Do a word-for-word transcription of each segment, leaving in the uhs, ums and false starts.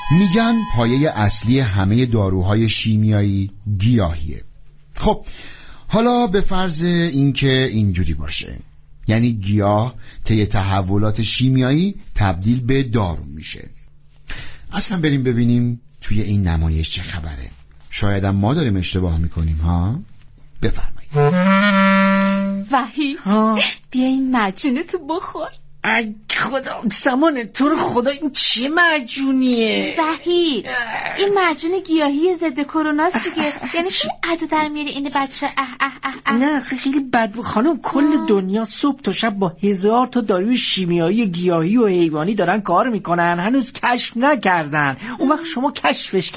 میگن پایه اصلی همه داروهای شیمیایی گیاهیه. خب حالا به فرض اینکه اینجوری باشه، یعنی گیاه طی تحولات شیمیایی تبدیل به دارو میشه. اصلا بریم ببینیم توی این نمایش چه خبره. شاید هم ما داریم اشتباه میکنیم ها. بفرمایید. وحید بیا این مجونتو بخور. ای خدا سمانه تو رو خدا این چه معجونیه؟ وحید این معجون گیاهی ضد کروناست دیگه. یعنی چی عدو در میاره این بچه؟ اه اه اه اه. نه خیلی بد بود خانم. کل آه. دنیا صبح تا شب با هزار تا داروی شیمیایی گیاهی و حیوانی دارن کار میکنن، هنوز کشف نکردن. اون وقت شما کشفش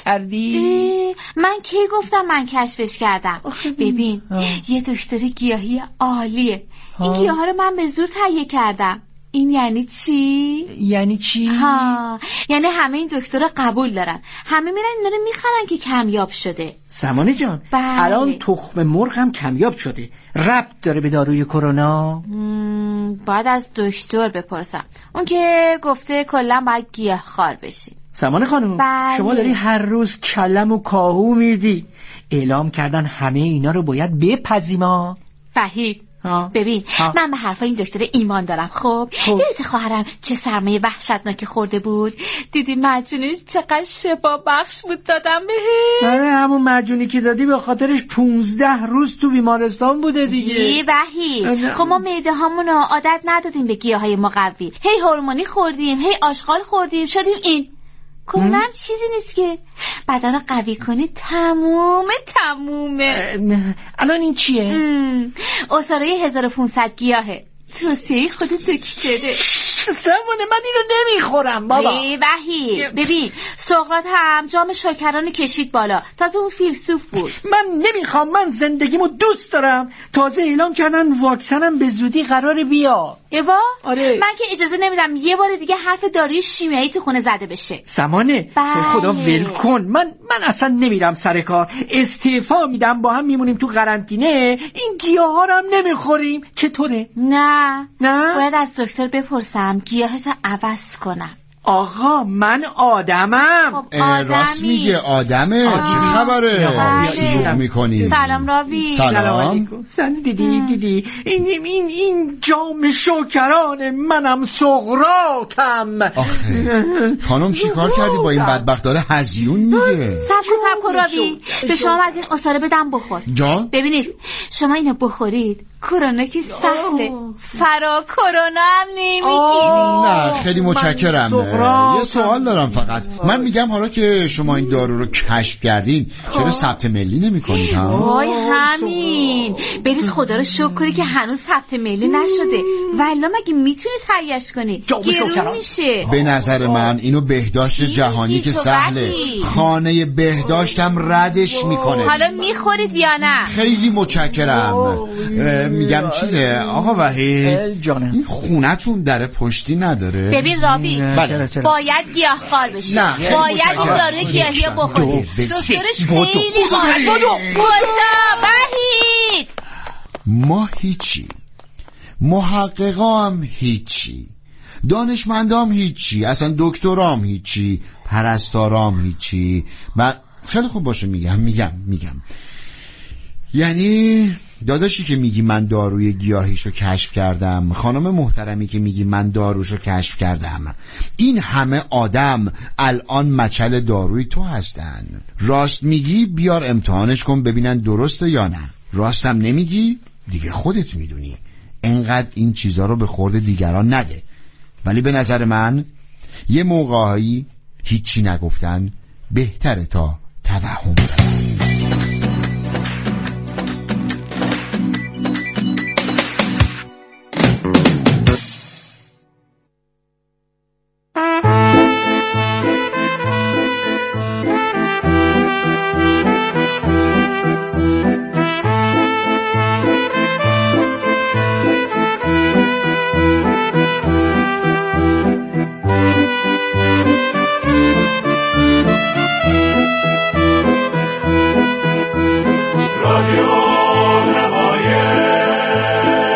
کردی؟ من کی گفتم من کشفش کردم؟ ببین آه. یه دکتر گیاهی عالیه. این گیاها رو من به زور تهیه کردم. این یعنی چی؟ یعنی چی؟ ها یعنی همه این دکترها قبول دارن، همه میرن اینا رو میخرن که کمیاب شده. سمانه جان بله. الان تخم مرغ هم کمیاب شده، ربط داره به داروی کرونا؟ باید از دکتر بپرسم، اون که گفته کلا باید گیاهخوار بشی. سمانه خانم بله. شما داری هر روز کلم و کاهو میدی، اعلام کردن همه اینا رو باید بپذیما. وحید ها. ببین ها. من به حرفای این دکتر ایمان دارم. خب یادت خواهرم چه سرمایه وحشتناکی خورده بود؟ دیدی مجونش چقدر شفا بخش بود دادم بهش. آره همون مجونی که دادی به خاطرش پونزده روز تو بیمارستان بوده دیگه. ای وحید خب ما معده هامونو عادت ندادیم به گیاهای مقوی، هی هورمونی خوردیم، هی آشغال خوردیم، شدیم این. کرونا هم چیزی نیست که بدن رو قوی کنی تمومه تمومه. الان این چیه؟ عصاره هزار و پانصد گیاهه، توصیه خود دکتره. سمونه من اینو نمیخورم بابا. ای وحید ببین سقراط هم جام شاکرانه کشید بالا، تازه اون فیلسوف بود. من نمیخوام، من زندگیمو دوست دارم. تازه اعلام کردن واکسنم به زودی قراره بیا. ایوا آره. من که اجازه نمیدم یه بار دیگه حرف داروی شیمیایی تو خونه زده بشه. سمانه بله. خدا ول کن، من من اصلا نمیرم سر کار، استعفا میدم، با هم میمونیم تو قرنطینه، این گیاها رو هم نمیخوریم. چطوره؟ نه نه باید از دکتر بپرسم گیاهتو عوض کنم. آقا من آدمم. خب آدمی. راست میگه آدمه. چه خبره؟ شروع میکنی. سلام راوی. سلام. سلام دیدی دیدی این این این جام شوکران منم سقراطم. آخه خانم چیکار کردی با این بدبخت؟ داره هزیون میگه. سب کن سب کن راوی، به شما از این عصاره بدم بخور. جان ببینید شما اینو بخورید کرونا که سهله، فرا کرونا هم نمیگیری. نه خیلی متشکرم. یه سوال دارم فقط. من میگم حالا که شما این دارو رو کشف کردین چرا ثبت ملی نمی‌کنید ها؟ وای همین، برید خدا رو شکر کنید که هنوز ثبت ملی نشده. والا مگه میتونید خریش کنید؟ گرون میشه. به نظر من اینو بهداشت جهانی که سهله، خانه بهداشتم ردش میکنه. حالا میخورید یا نه؟ خیلی متشکرم. میگم چیزه آقا وحید جانم، این خونتون در پشتی نداره؟ ببین راوی باید گیاهخوار بشی، باید این داروی گیاهی بخوری. دکترش خیلی عالیه. کجا وحید؟ ما هیچی، محققام هیچی، دانشمندام هیچی، اصلا دکترام هیچی، پرستارام هیچی. و خیلی خوب باشه میگم میگم میگم یعنی داداشی که میگی من داروی گیاهیشو کشف کردم، خانم محترمی که میگی من داروشو کشف کردم، این همه آدم الان مچل داروی تو هستن. راست میگی بیار امتحانش کن ببینن درسته یا نه. راستم نمیگی دیگه خودت میدونی. انقدر این چیزا رو به خورد دیگران نده. ولی به نظر من یه موقعی هیچی نگفتن بهتره تا توهم بدن.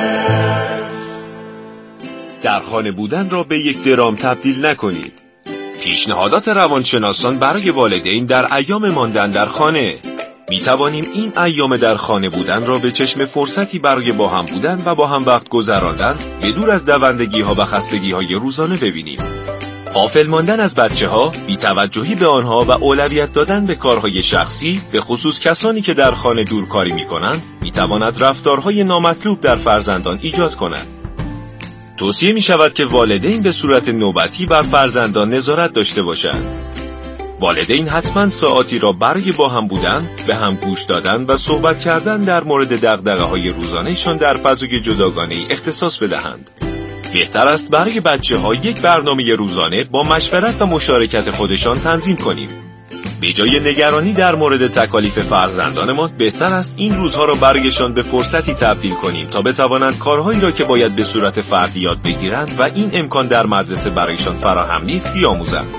در خانه بودن را به یک درام تبدیل نکنید. پیشنهادات روانشناسان برای والدین در ایام ماندن در خانه. می توانیم این ایام در خانه بودن را به چشم فرصتی برای با هم بودن و با هم وقت گذراندن به دور از دوندگی ها و خستگی های روزانه ببینیم. غافل ماندن از بچه ها، بی‌توجهی به آنها و اولویت دادن به کارهای شخصی، به خصوص کسانی که در خانه دورکاری می کنند، می تواند رفتارهای نامطلوب در فرزندان ایجاد کند. توصیه می شود که والدین به صورت نوبتی بر فرزندان نظارت داشته باشند. والدین حتما ساعاتی را برای با هم بودن، به هم گوش دادن و صحبت کردن در مورد دغدغه‌های روزانه‌شان در فضای جداگانه‌ای اختصاص بدهند. بهتر است برای بچه‌ها یک برنامه روزانه با مشورت و مشارکت خودشان تنظیم کنیم. به جای نگرانی در مورد تکالیف فرزندانمان، بهتر است این روزها را برایشان به فرصتی تبدیل کنیم تا بتوانند کارهایی را که باید به صورت فردی یاد بگیرند و این امکان در مدرسه برایشان فراهم نیست بیاموزند.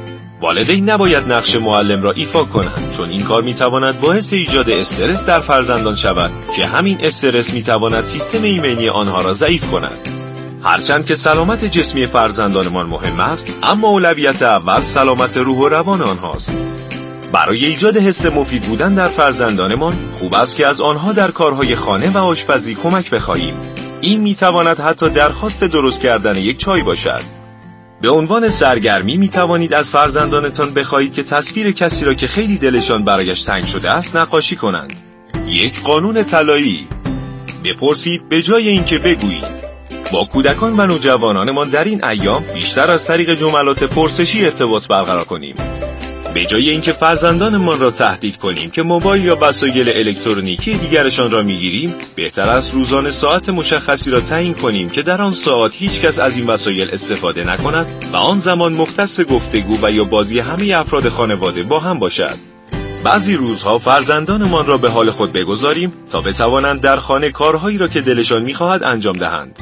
والدین نباید نقش معلم را ایفا کنند، چون این کار میتواند باعث ایجاد استرس در فرزندان شود که همین استرس میتواند سیستم ایمنی آنها را ضعیف کند. هرچند که سلامت جسمی فرزندانمان مهم است، اما اولویت اول سلامت روح و روان آنهاست. برای ایجاد حس مفید بودن در فرزندانمان، خوب است که از آنها در کارهای خانه و آشپزی کمک بخواهیم. این میتواند حتی درخواست درست کردن یک چای باشد. به عنوان سرگرمی می توانید از فرزندانتان بخواهید که تصویر کسی را که خیلی دلشان برایش تنگ شده است نقاشی کنند. یک قانون طلایی: بپرسید به جای اینکه بگویید. با کودکان و نوجوانانمان در این ایام بیشتر از طریق جملات پرسشی ارتباط برقرار کنیم. به جای اینکه فرزندانمان را تهدید کنیم که موبایل یا وسایل الکترونیکی دیگرشان را میگیریم، بهتر است روزانه ساعت مشخصی را تعیین کنیم که در آن ساعت هیچ کس از این وسایل استفاده نکند و آن زمان مختص گفتگو و یا بازی همه افراد خانواده با هم باشد. بعضی روزها فرزندانمان را به حال خود بگذاریم تا بتوانند در خانه کارهایی را که دلشان می‌خواهد انجام دهند.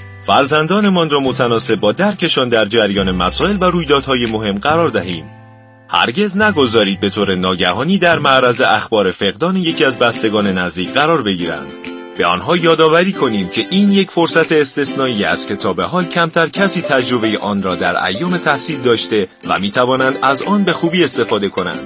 فرزندانمان را متناسب با درکشان در جریان مسائل و رویدادهای مهم قرار دهیم. هرگز نگذارید به طور ناگهانی در معرض اخبار فقدان یکی از بستگان نزدیک قرار بگیرند. به آنها یادآوری کنیم که این یک فرصت استثنایی است که تا به حال کمتر کسی تجربه آن را در ایام تحصیل داشته و می توانند از آن به خوبی استفاده کنند.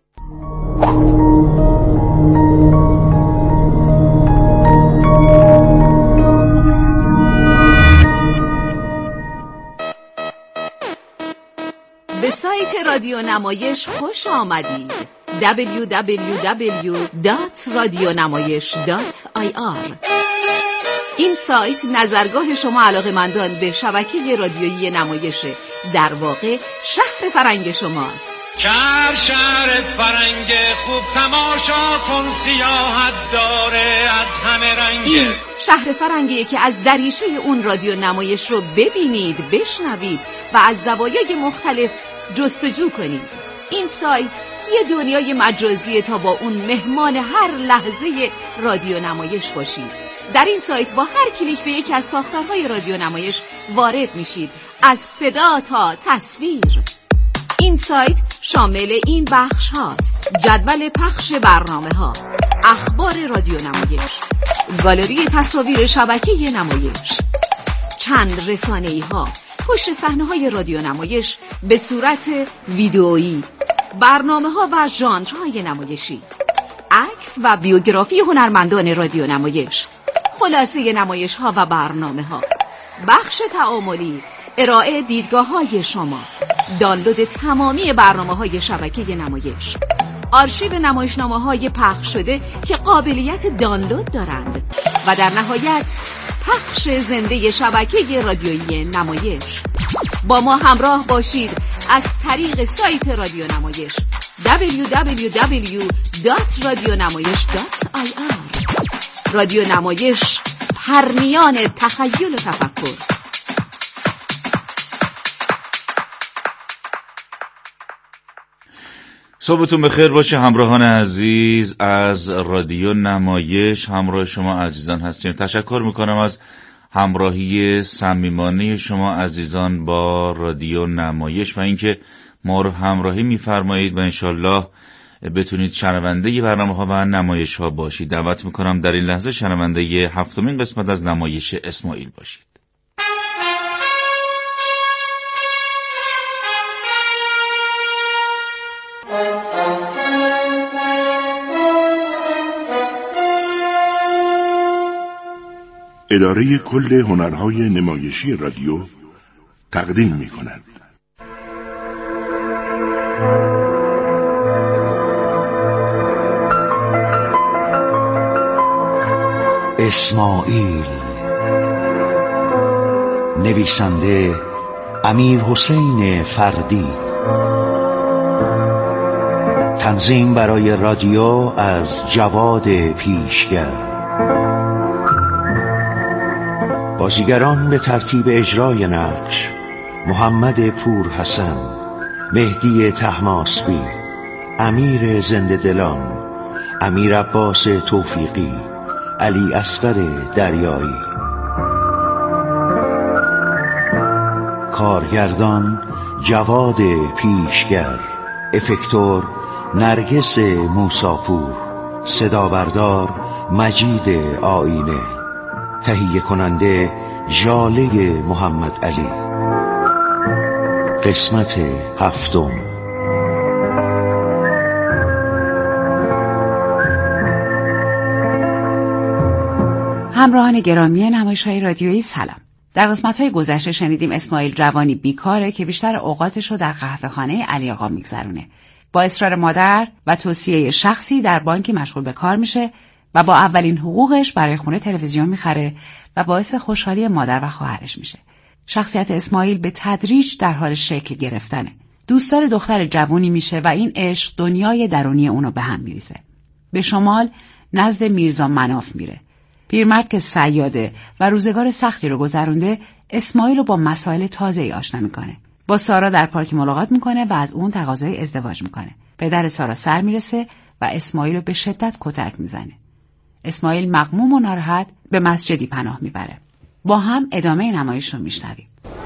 به سایت رادیو نمایش خوش آمدید. دبلیو دبلیو دبلیو دات رادیونمایش دات آی آر. این سایت نظرگاه شما علاقه‌مندان به شبکه رادیویی نمایشه، در واقع شهر فرنگ شماست. شهر شهر فرنگ خوب تماشا کن، سیاحت داره از همه رنگ. این شهر فرنگیه که از دریچه اون رادیو نمایش رو ببینید، بشنوید و از زوایای مختلف جستجو کنید. این سایت یه دنیای مجازیه تا با اون مهمان هر لحظه رادیو نمایش باشید. در این سایت با هر کلیک به یکی از ساختارهای رادیو نمایش وارد میشید، از صدا تا تصویر. این سایت شامل این بخش هاست: جدول پخش برنامه ها، اخبار رادیو نمایش، گالری تصاویر شبکه نمایش، چند رسانه‌ای ها، پشت صحنه های رادیو نمایش به صورت ویدئویی، برنامه ها و ژانرهای نمایشی، عکس و بیوگرافی هنرمندان رادیو نمایش، خلاصه نمایش ها و برنامه ها، بخش تعاملی، ارائه دیدگاه های شما، دانلود تمامی برنامه های شبکه نمایش، آرشیو نمایشنامه های پخش شده که قابلیت دانلود دارند و در نهایت پخش زنده شبکه رادیویی نمایش. با ما همراه باشید از طریق سایت رادیو نمایش دبلیو دبلیو دبلیو دات رادیونمایش دات آی آر. رادیو نمایش، پرنیان تخیل و تفکر. صبحتون بخیر باشه همراهان عزیز از رادیو نمایش. همراه شما عزیزان هستیم. تشکر میکنم از همراهی صمیمانه شما عزیزان با رادیو نمایش و اینکه ما رو همراهی میفرمایید و انشالله بتونید شنونده برنامه ها و نمایش ها باشید. دعوت میکنم در این لحظه شنونده هفتمین قسمت از نمایش اسماعیل باشید. اداره کل هنرهای نمایشی رادیو تقدیم می کند. اسماعیل، نویسنده امیر حسین فردی، تنظیم برای رادیو از جواد پیشگر. بازیگران به ترتیب اجرای نقش: محمد پور حسن، مهدی طهماسبی، امیر زنده دلان، امیر عباس توفیقی، علی اصغر دریایی. کارگردان جواد پیشگر، افکتور نرگس موساپور، صدا بردار مجید آینه، تهیه کننده ژاله محمد علی. قسمت هفتم. همراهان گرامی نمایش‌های رادیویی سلام. در قسمت‌های گذشته شنیدیم اسماعیل جوانی بیکاره که بیشتر اوقاتش رو در قهوه‌خانه علی آقا میگذرونه. با اصرار مادر و توصیه شخصی در بانکی مشغول به کار میشه و با اولین حقوقش برای خونه تلویزیون میخره و باعث خوشحالی مادر و خواهرش میشه. شخصیت اسماعیل به تدریج در حال شکل گرفتنه. دوستدار دختر جوانی میشه و این عشق دنیای درونی اونو به هم میریزه. به شمال نزد میرزا مناف میره. پیرمرد که صیاده و روزگار سختی رو گذرونده، اسماعیل رو با مسائل تازه‌ای آشنا میکنه. با سارا در پارک ملاقات میکنه و از اون تقاضای ازدواج میکنه. پدر سارا سر میرسه و اسماعیل رو به شدت کتک میزنه. اسماعیل مغموم و ناراحت به مسجدی پناه میبره. با هم ادامه نمایش رو میشنویم.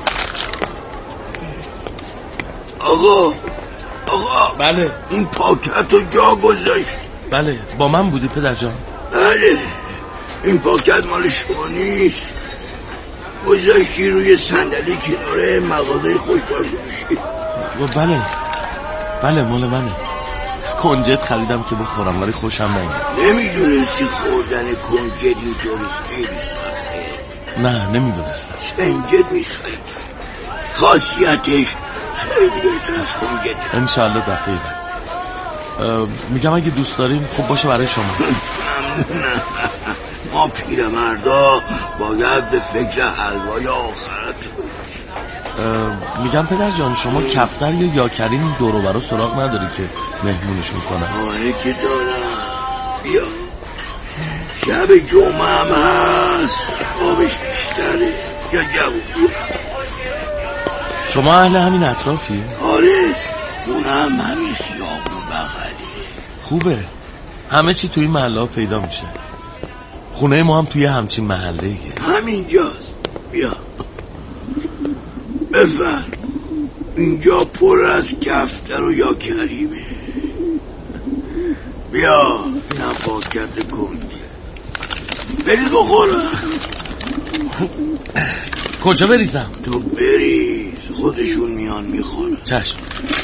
آقا آقا بله. این پاکت رو جا گذاشت. بله با من بودی پدر جان. بله این پاکت مال شما نیست، گذاشتی روی صندلی کنار مغازه خوشبار فروشی. بله بله مال منه. کنجد خریدم که بخورم ولی خوشم نمیاد. نمیدونستی خوردن کنجد اینطوری خیلی سخته؟ نه نمیدونستم. سنجد میخوایی، خاصیتش خیلی بهتر از کنجد. انشالله دفعه بعد. میگم اگه دوست داریم خوب باشه برای شما. ممنونم. ما پیرمردا باید به فکر حلوای آخرت باشیم. میگم پدر جان شما کفتر یا یاکرین دور و برا سراغ نداری که مهمونشون کنن؟ آره که دارم. بیا شب جمعه هم هست، خوابش بیشتره. یا جوون بیا. شما اهل همین اطرافی؟ آره خونه هم همین خیابون بغلی. خوبه همه چی توی محله ها پیدا میشه. خونه ما هم توی همچین محله ایه. همینجاست. بیا بفرم. اینجا پر از کفتر و یا کریمه. بیا اینم پاکت کنجه. برید بخورم. کجا بریزم؟ تو بریز، خودشون میان میخورن. چشم.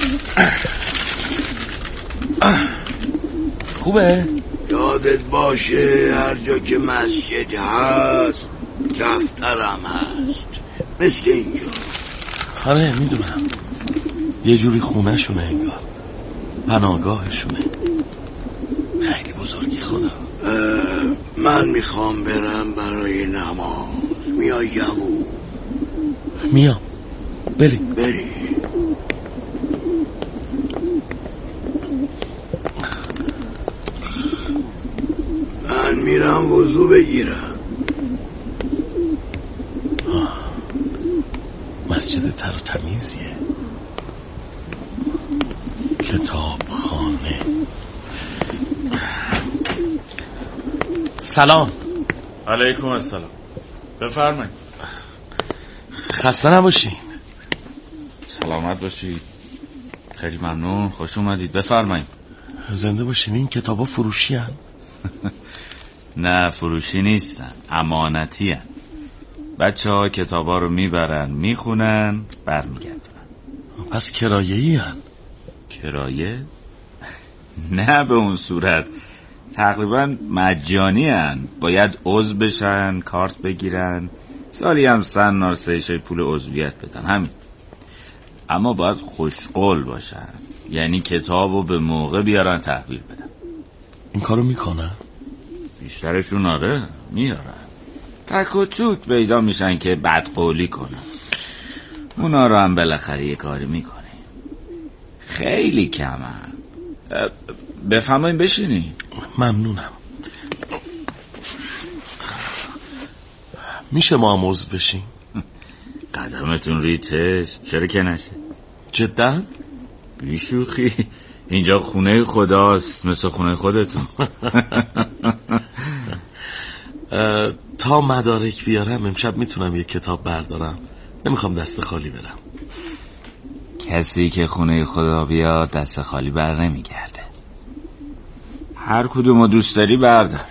خوبه؟ یادت باشه هر جا که مسجد هست کفترم هست، مثل اینجا. آره میدونم، یه جوری خونه شونه انگار، پناهگاهشونه. خیلی بزرگی خدا. من میخوام برم برای نماز. میای جوون؟ میام. بریم بریم. من میرم وضو بگیرم. مسجد تر و تمیزیه. کتاب خانه. سلام. علیکم السلام. بفرمایید. خسته نباشین. سلامت باشید. خیلی ممنون، خوش اومدید. بفرمایید. زنده باشین. این کتابا فروشی هن؟ نه فروشی نیستن، امانتی هن. بچه ها کتابا رو میبرن میخونن برمیگردن. پس کرایه‌ای هن؟ کرایه؟ نه به اون صورت، تقریبا مجانی هن. باید عضو بشن، کارت بگیرن، سالی هم سن نارسایش پول عضویت بدن، همین. اما باید خوشقول باشن، یعنی کتابو به موقع بیارن تحویل بدن. این کارو میکنن؟ بیشترشون آره میارن. تک و توک پیدا میشن که بدقولی کنن، اونا رو هم بالاخره یه کاری میکنه. خیلی کمن. بفرمایید بشینی. ممنونم. میشه ما هم عضو بشیم؟ قدمتون ریتش، چرا که نشه؟ جدا؟ بیشوخی، اینجا خونه خداست، مثل خونه خودتون. تا مدارک بیارم امشب میتونم یه کتاب بردارم، نمیخوام دست خالی برم. کسی که خونه خدا بیاد دست خالی بر نمیگرده. هر کدومو دوست داری بردار.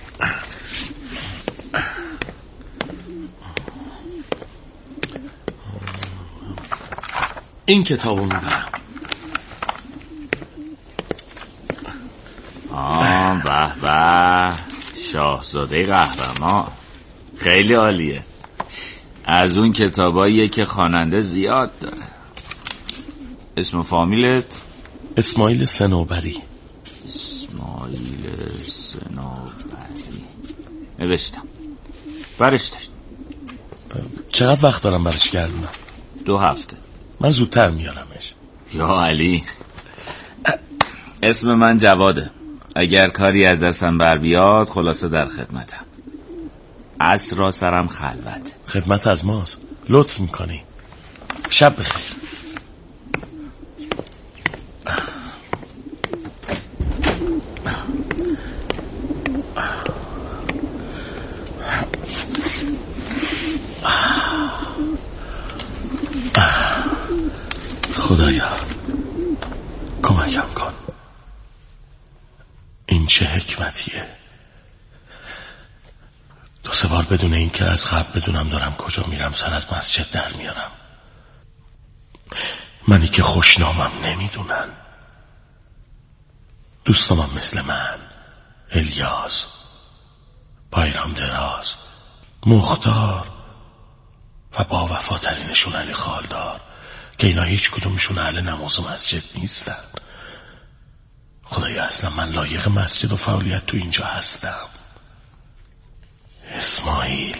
این کتابو میبرم. آه به به، شاهزاده قهرمان، خیلی عالیه. از اون کتاباییه که خواننده زیاد داره. اسم و فامیلت؟ اسماعیل صنوبری. اسماعیل صنوبری نوشتم. برش داشت. چقدر وقت دارم برش گردونم؟ دو هفته. من زودتر میارمش. یا علی، اسم من جواده. اگر کاری از دستم بر بیاد خلاصه در خدمتم. عصر سرم خلوت. خدمت از ماست، لطف میکنی. شب بخیر. خدایا کمکم کن. این چه حکمتیه؟ دو سه بار بدون این که از قبل بدونم دارم کجا میرم سر از مسجد در میارم. منی که خوشنامم نمیدونن. دوستامم مثل من، الیاس، بایرام دراز، مختار و با وفاترینشون علی خالدار که اینا هیچ کدومشون اهل نماز و مسجد نیستن. خدایا اصلا من لایق مسجد و فعالیت تو اینجا هستم. اسماعیل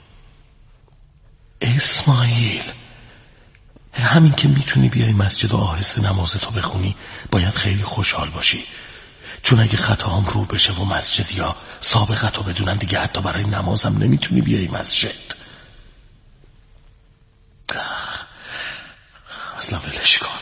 اسماعیل همین که میتونی بیای مسجد و آهسته نمازتو بخونی باید خیلی خوشحال باشی، چون اگه خطاام رو بشه و مسجد یا سابقتو بدونن دیگه حتی برای نمازم نمیتونی بیای مسجد. اصلا ولش کن،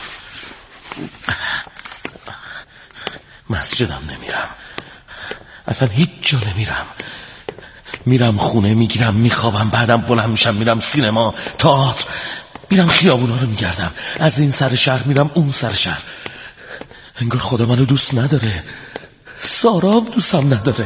مسجدم نمیرم، اصلا هیچ جا نمیرم. میرم خونه میگیرم میخوابم، بعدم بلند میشم میرم سینما، تئاتر، میرم خیابونا رو میگردم، از این سر شهر میرم اون سر شهر. انگار خدا منو دوست نداره، سارا هم دوستم نداره.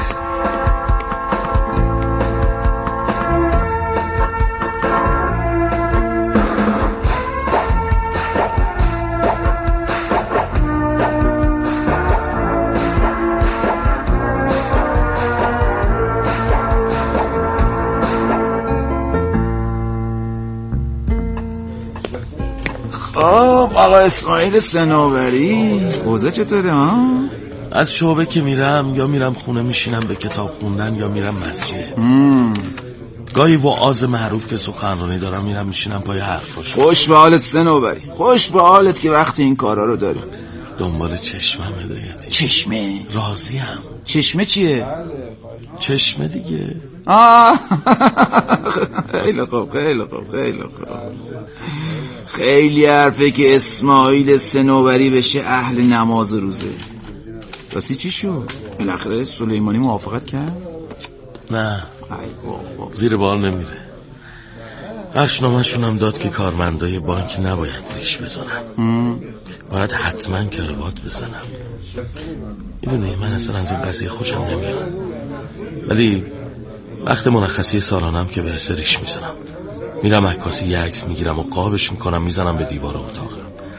خب آقا اسماعیل صنوبری، اوضاع چطوره ها؟ از شعبه که میرم یا میرم خونه میشینم به کتاب خوندن یا میرم مسجد. مم. گاهی وعاظ معروف که سخنرانی دارم میرم میشینم پای حرفاش. خوش به حالت صنوبری، خوش به حالت که وقتی این کارا رو داری. دنبال چشمم هدایتی. چشمه؟ راضیم. چشمه چیه؟ چشمه دیگه. آه خیلی خوب خیلی خوب خیلی خوب. خیلی حرفه که اسماعیل صنوبری بشه اهل نماز روزه. راستی چی شد؟ بالاخره سلیمانی موافقت کرد؟ نه زیر بال نمیره. بخشنامه‌شون هم داد که کارمندای بانک نباید ریش بزنن، باید حتما کراوات بزنم. میدونی من اصلا از این قضیه خوشم نمیاد، ولی وقت مرخصی سالانم که برسه ریش میزنم. میرم عکاسی یه عکس میگیرم و قابش میکنم میزنم به دیوار اتاقم.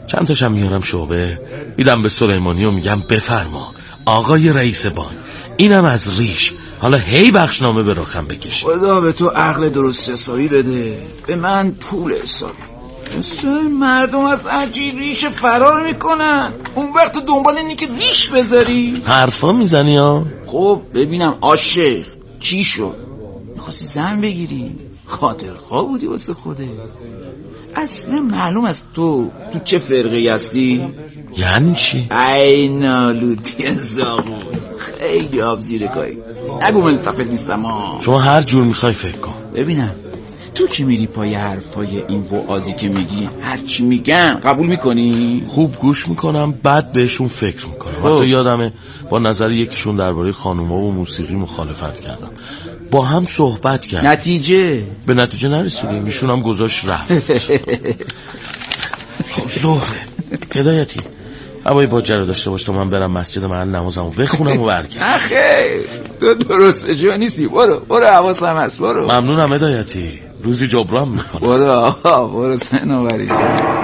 چند تاشم میارم شعبه، میدم به سلیمانی و میگم بفرما آقای رئیس بانک، اینم از ریش، حالا هی بخشنامه به رخم بکش. خدا به تو عقل درست حسابی بده، به من پول حسابی. مردم از عجیب ریش فرار میکنن، اون وقت تو دنبال اینی که ریش بذاری. حرفا میزنی ها؟ خب ببینم عاشق چی شد؟ میخواستی زن بگیری؟ خاطرخواه بودی واسه خوده؟ اصلا معلوم از تو تو چه فرقه هستی؟ یعنی چی؟ ای نالوتی زاغون، خیلی آب زیر کاری، نگو ملتفت نیستم ها. شما هر جور میخوای فکر کن. ببینم تو که میری پای حرفای این وعازی که میگی هر چی میگن قبول میکنی؟ خوب گوش میکنم، بعد بهشون فکر میکنم. حتی یادمه با نظر یکیشون درباره خانوما و موسیقی مخالفت کردم، با هم صحبت کرد، نتیجه؟ به نتیجه نرسیدیم، ایشون هم گذاشت رفت. خب ظهره هدایتی هوای باجه رو داشته باش تا من برم مسجد محل نمازمو بخونم و برگردم. اخی تو درست جا نیستی، برو برو حواسم هست، برو. ممنونم هدایتی، روزی جبران میکنم. برو آقا برو سنوبری جا.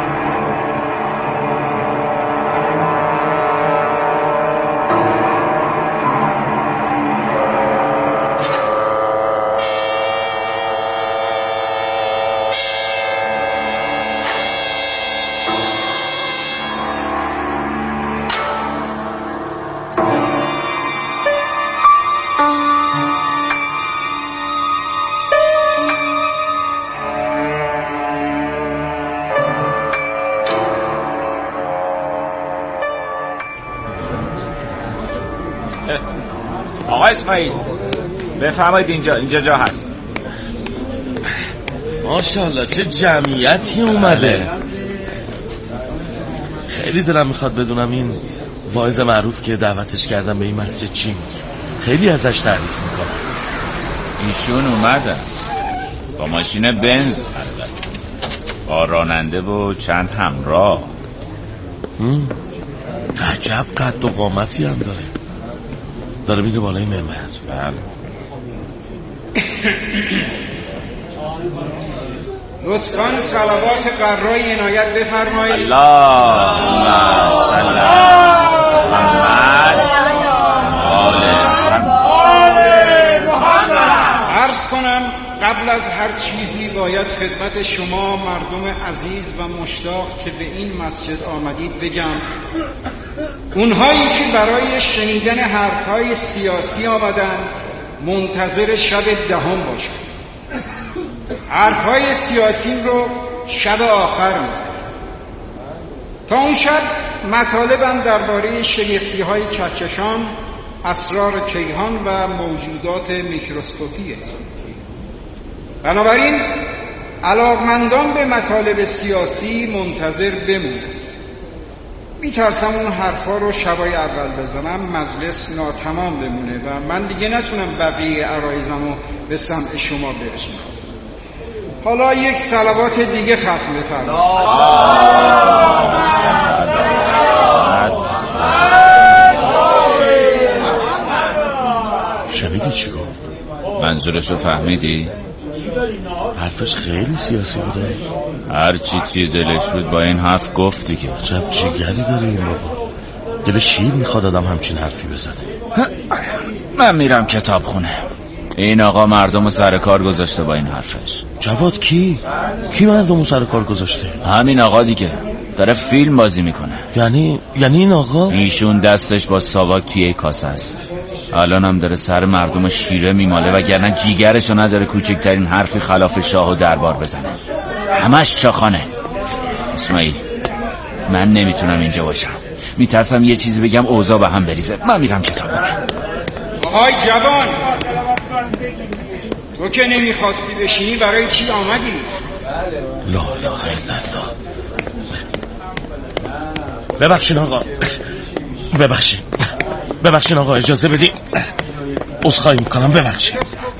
آقا اسماعیل بفرمایید اینجا اینجا جا هست. ماشاءالله چه جمعیتی اومده. خیلی دلم میخواد بدونم این واعظ معروف که دعوتش کردم به این مسجد چی میگه. خیلی ازش تعریف میکنم. ایشون اومدن با ماشین بنز، با راننده و چند همراه. عجب قد و قامتی هم داره. داره میره بالای منبر. بله. لطفاً صلوات قرای عنایت بفرمایید. اللهم صل علی محمد آل محمد. عرض کنم قبل از هر چیزی باید خدمت شما مردم عزیز و مشتاق که به این مسجد آمدید بگم اونهایی که برای شنیدن حرفهای سیاسی آمدن منتظر شب دهم باشند. حرفهای سیاسی رو شب آخر میزنم. تا اون شب مطالبم درباره شگفتی‌های کهکشان، اسرار کیهان و موجودات میکروسکوپیه. بنابراین علاقمندان به مطالب سیاسی منتظر بمونن. میترسم اون حرفا رو شبای اول بزنم مجلس ناتمام بمونه و من دیگه نتونم بقیه عرایزمو به سمع شما برسونم. حالا یک صلوات دیگه ختم بفرمایید. شنیدی چی گفت؟ منظورش رو فهمیدی؟ حرفش خیلی سیاسی بوده. هر چی توی دلش بود با این حرف گفت دیگه. عجب جیگری داره این بابا. دل شیر میخواد آدم همچین حرفی بزنه. من میرم کتاب خونه. این آقا مردم سر کار گذاشته با این حرفش. جواد کی؟ کی مردم سر کار گذاشته؟ همین آقا دیگه، داره فیلم بازی میکنه. یعنی یعنی این آقا؟ ایشون دستش با ساواک توی کاسه است. الان هم داره سر مردم شیره میماله وگرنه جیگرشو نداره کوچکترین حرفی خلاف شاه و دربار بزنه. همش چاخانه. اسماعیل من نمیتونم اینجا باشم، میترسم یه چیزی بگم اوضاع به هم بریزه. من میرم کتابخونه. آهای جوان، تو که نمیخواستی بشینی برای چی آمدی؟ لا اله الا الله. ببخشین آقا، ببخشین ببخشین آقا، اجازه بدین. عذرخواهی میکنم، ببخشین.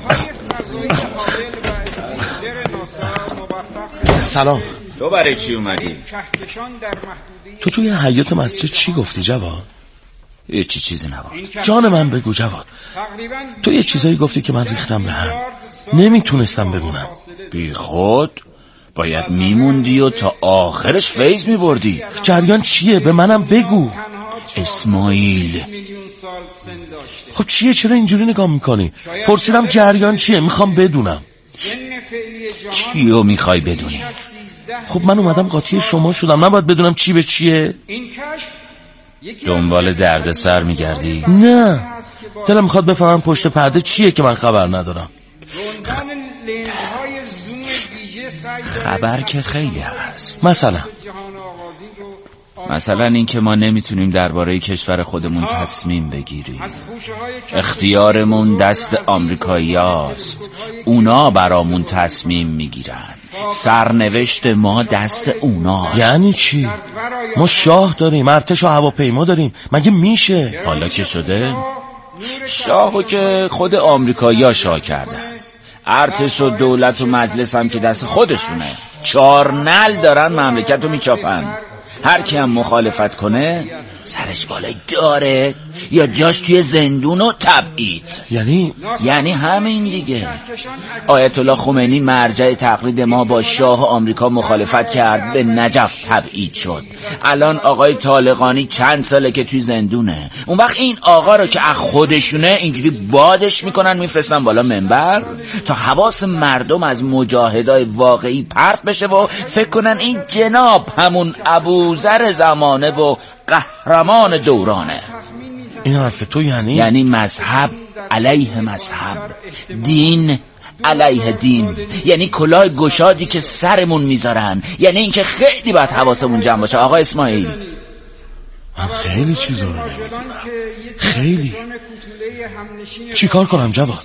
سلام. تو برای چی اومدی؟ تو توی حیاط مسجد چی گفتی جواد؟ یه چی چیزی نگفت. جان من بگو جواد. تو یه چیزایی گفتی که من ریختم به هم، نمیتونستم بمونم. بی خود باید میموندی و تا آخرش فیض میبردی. جریان چیه؟ به منم بگو. اسماعیل خب چیه؟ چرا اینجوری نگاه میکنی؟ پرسیدم جریان چیه، میخوام بدونم. چیو میخوای بدونی؟ خب من اومدم قاطی شما شدم، نباید بدونم چی به چیه؟ دنبال دردسر میگردی؟ نه، دلم میخواد بفهمم پشت پرده چیه که من خبر ندارم. خبر که خیلی هست. مثلا مثلا این که ما نمیتونیم درباره کشور خودمون تصمیم بگیریم. اختیارمون دست آمریکایی‌هاست، اونا برامون تصمیم میگیرن. سرنوشت ما دست اونا. یعنی چی؟ ما شاه داریم، ارتش و هواپیما داریم، مگه میشه؟ حالا که شده شاهو که خود آمریکایی‌ها شاه کردن، ارتش و دولت و مجلس هم که دست خودشونه. چار نل دارن مملکت رو میچاپن. هر کی هم مخالفت کنه سرش بالای داره یا جاش توی زندون و تبعید. یعنی یعنی همین دیگه. آیت الله خمینی مرجع تقلید ما با شاه آمریکا مخالفت کرد، به نجف تبعید شد. الان آقای طالقانی چند ساله که توی زندونه. اون وقت این آقا رو که از خودشونه اینجوری بادش میکنن میفرستن بالا منبر تا حواس مردم از مجاهدای واقعی پرت بشه و فکر کنن این جناب همون ابوذر زمانه و قهرمان دورانه. این حرف تو یعنی؟ یعنی مذهب علیه مذهب، دین علیه دین. یعنی کلاه گشادی که سرمون میذارن. یعنی اینکه خیلی باید حواسمون جمع باشه. آقا اسماعیل، من خیلی چیزا رو نمیدونم. خیلی. چی کار کنم جواد؟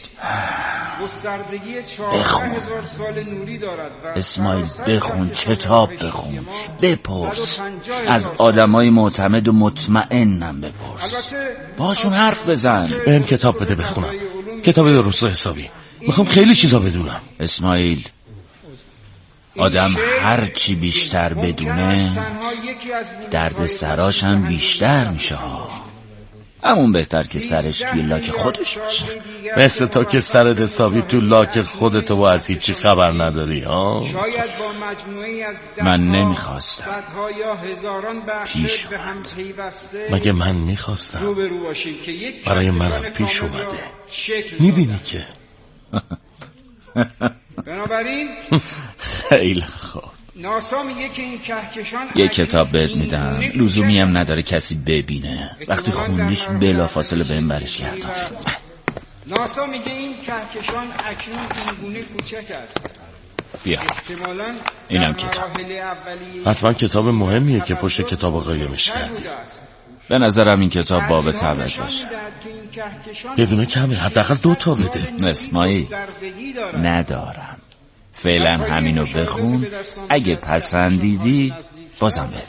بخون اسماعیل، بخون، کتاب بخون، بپرس از آدمای معتمد و مطمئنم بپرس، باشون حرف بزن. بهم کتاب بده بخونم، کتاب درست و حسابی. میخوام خیلی چیزا بدونم. اسماعیل، آدم هر چی بیشتر بدونه درد سراش هم بیشتر میشه. همون بهتر که سرش توی لاک خودش باشه. مثل تو که سرت حسابی تو لاک خودت و از هیچی خبر نداری ها؟ من نمیخواستم، پیش اومد. مگه من میخواستم؟ برای منم پیش اومده. میبینی که بنابراین خیلی خوب، ناسا میگه که این کهکشان یه کتاب بهت میدم، لزومی هم نداره کسی ببینه. وقتی خوندیش بلافاصله بهم برش گردان. ناسا میگه این کهکشان اکنون اینگونه کوچک است. بیا اینم کتاب. حتما کتاب مهمیه که پشت کتاب قایمش کردی. به نظرم این کتاب باب تبعید باشه. یه دونه کمه، حداقل دو تا بده. اسماعیل، ندارم. فعلا همینو بخون، اگه پسندیدی بازم بهت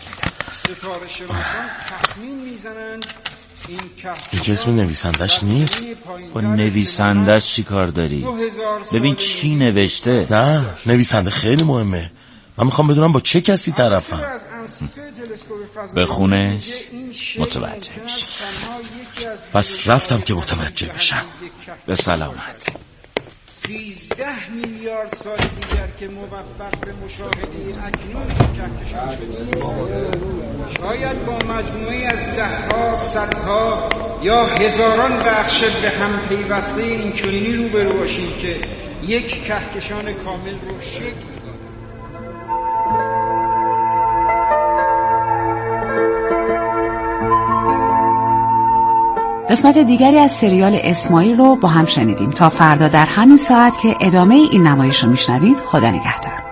میدم. این که اسم نویسندش نیست؟ با نویسندش چی کار داری؟ ببین چی نوشته. نه، نویسنده خیلی مهمه. من میخوام بدونم با چه کسی طرفم. بخونش متوجه میشی. پس رفتم که متوجه بشم. به سلامت. سیزده میلیارد سال دیگر که موفق به مشاهده اکنون کهکشان شدیم، شاید با مجموعی از دهها، صدها یا هزاران بخش به هم پیوسته این چنینی روبرو باشیم که یک کهکشان کامل رو شکل. قسمت دیگری از سریال اسماعیل رو با هم شنیدیم. تا فردا در همین ساعت که ادامه این نمایش رو میشنوید، خدا نگهدار.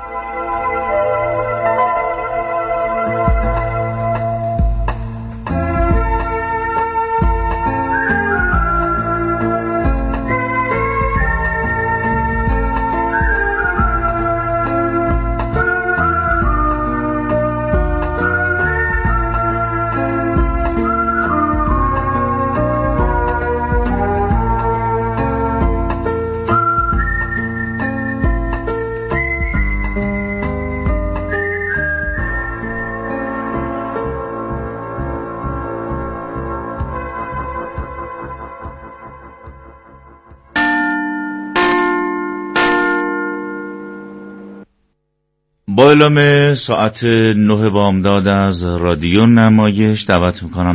با اعلام ساعت نه بامداد از رادیو نمایش دعوت میکنم